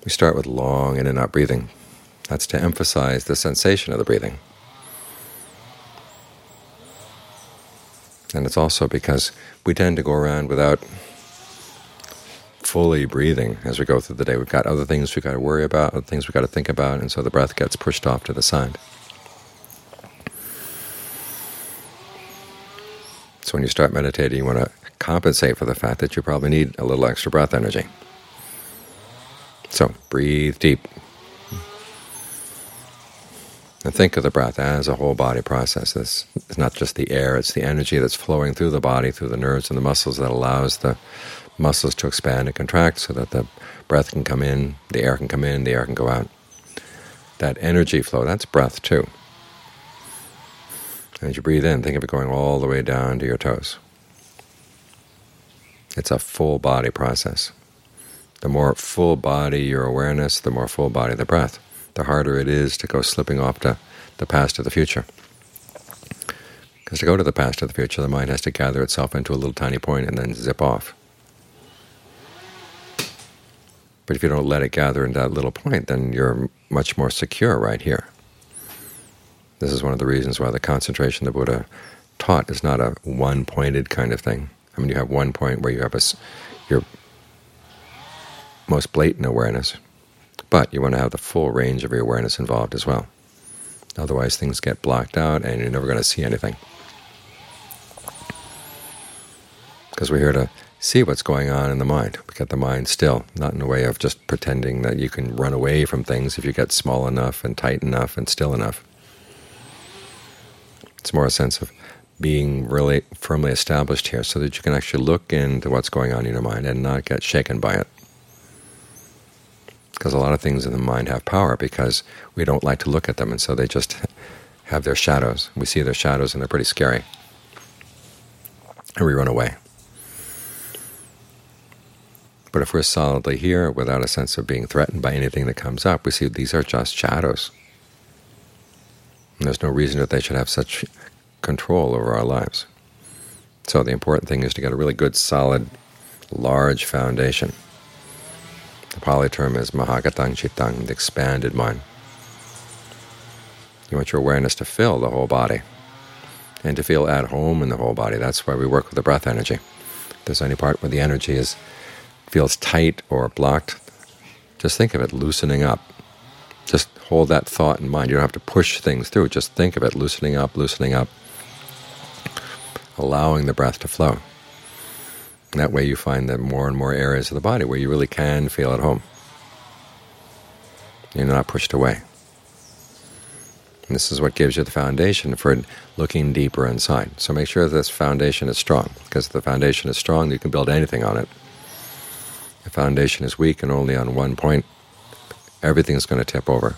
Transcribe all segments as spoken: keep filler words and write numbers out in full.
We start with long in and out breathing. That's to emphasize the sensation of the breathing. And it's also because we tend to go around without fully breathing as we go through the day. We've got other things we've got to worry about, other things we've got to think about, and so the breath gets pushed off to the side. So when you start meditating, you want to compensate for the fact that you probably need a little extra breath energy. So breathe deep. And think of the breath as a whole body process. It's not just the air, it's the energy that's flowing through the body, through the nerves and the muscles, that allows the muscles to expand and contract so that the breath can come in, the air can come in, the air can go out. That energy flow, that's breath too. And as you breathe in, think of it going all the way down to your toes. It's a full body process. The more full body your awareness, the more full body the breath. The harder it is to go slipping off to the past or the future. Because to go to the past or the future, the mind has to gather itself into a little tiny point and then zip off. But if you don't let it gather into that little point, then you're much more secure right here. This is one of the reasons why the concentration the Buddha taught is not a one-pointed kind of thing. I mean, you have one point where you have a, your most blatant awareness, but you want to have the full range of your awareness involved as well. Otherwise things get blocked out and you're never going to see anything. Because we're here to see what's going on in the mind. We get the mind still, not in a way of just pretending that you can run away from things if you get small enough and tight enough and still enough. It's more a sense of being really firmly established here so that you can actually look into what's going on in your mind and not get shaken by it. Because a lot of things in the mind have power because we don't like to look at them, and so they just have their shadows. We see their shadows and they're pretty scary, and we run away. But if we're solidly here without a sense of being threatened by anything that comes up, we see these are just shadows. And there's no reason that they should have such control over our lives. So the important thing is to get a really good, solid, large foundation. The Pali term is Mahagatang Chittang, the expanded mind. You want your awareness to fill the whole body and to feel at home in the whole body. That's why we work with the breath energy. If there's any part where the energy is feels tight or blocked, just think of it loosening up. Just hold that thought in mind. You don't have to push things through. Just think of it loosening up, loosening up, allowing the breath to flow. And that way you find that more and more areas of the body where you really can feel at home. You're not pushed away. And this is what gives you the foundation for looking deeper inside. So make sure this foundation is strong, because if the foundation is strong, you can build anything on it. If the foundation is weak and only on one point, everything's going to tip over.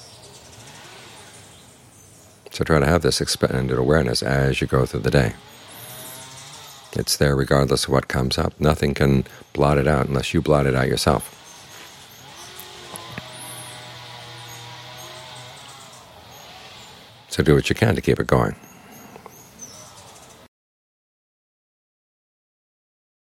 So try to have this expanded awareness as you go through the day. It's there regardless of what comes up. Nothing can blot it out unless you blot it out yourself. So do what you can to keep it going.